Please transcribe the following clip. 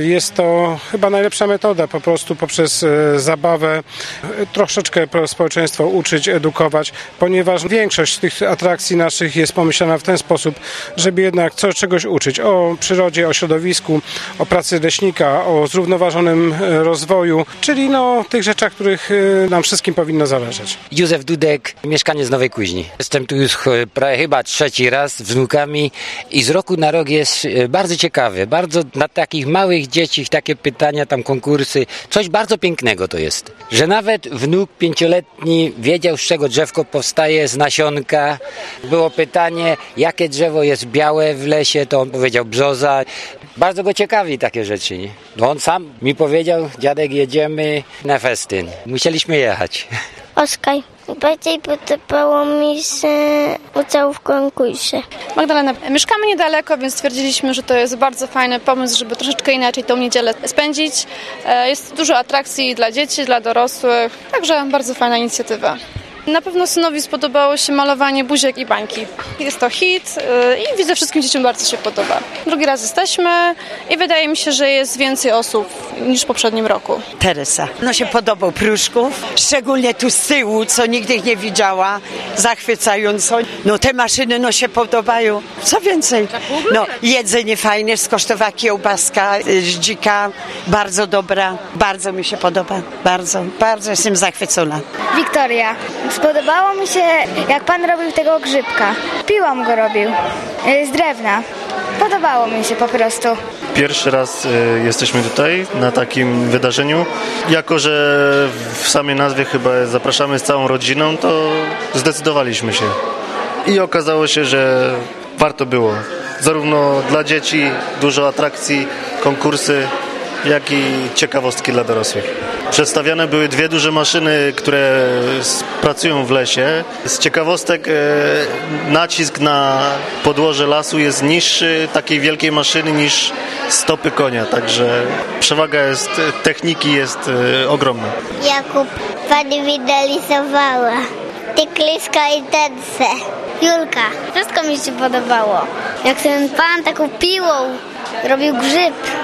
Jest to chyba najlepsza metoda, po prostu poprzez zabawę troszeczkę społeczeństwo uczyć, edukować, ponieważ większość tych atrakcji naszych jest pomyślana w ten sposób, żeby jednak czegoś uczyć o przyrodzie, o środowisku, o pracy leśnika, o zrównoważonym rozwoju, czyli tych rzeczach, których nam wszystkim powinno zależeć. Józef Dudek, mieszkaniec Nowej Kuźni. Jestem tu już chyba trzeci raz z wnukami i z roku na rok jest bardzo ciekawy. Bardzo dla takich małych dzieci takie pytania, tam konkursy. Coś bardzo pięknego to jest. Że nawet wnuk 5-letni wiedział, z czego drzewko powstaje, z nasionka. Było pytanie, jakie drzewo jest białe w lesie, to on powiedział brzoza. Bardzo go ciekawi takie rzeczy. Nie? On sam mi powiedział, dziadek, jedziemy na festyn. Musieliśmy jechać. Oskar. Bardziej podobało mi się udział w konkursie. Magdalena, mieszkamy niedaleko, więc stwierdziliśmy, że to jest bardzo fajny pomysł, żeby troszeczkę inaczej tą niedzielę spędzić. Jest dużo atrakcji dla dzieci, dla dorosłych, także bardzo fajna inicjatywa. Na pewno synowi spodobało się malowanie buziek i bańki. Jest to hit i widzę, wszystkim dzieciom bardzo się podoba. Drugi raz jesteśmy i wydaje mi się, że jest więcej osób niż w poprzednim roku. Teresa. Się podobał Pruszków, szczególnie tu z tyłu, co nigdy ich nie widziała, zachwycająco. Te maszyny się podobają. Co więcej? Jedzenie fajne, skosztowała kiełbaska z dzika, bardzo dobra. Bardzo mi się podoba. Bardzo jestem zachwycona. Wiktoria. Spodobało mi się, jak pan robił tego grzybka. Piłą go robił, z drewna. Podobało mi się po prostu. Pierwszy raz jesteśmy tutaj na takim wydarzeniu. Jako że w samej nazwie chyba zapraszamy z całą rodziną, to zdecydowaliśmy się. I okazało się, że warto było. Zarówno dla dzieci dużo atrakcji, konkursy, jak i ciekawostki dla dorosłych. Przedstawiane były 2 duże maszyny, które pracują w lesie. Z ciekawostek nacisk na podłoże lasu jest niższy takiej wielkiej maszyny niż stopy konia, także przewaga techniki jest ogromna. Jakub, pani mi narysowała. Tykliska i tence. Julka, wszystko mi się podobało. Jak ten pan taką piłą robił grzyb.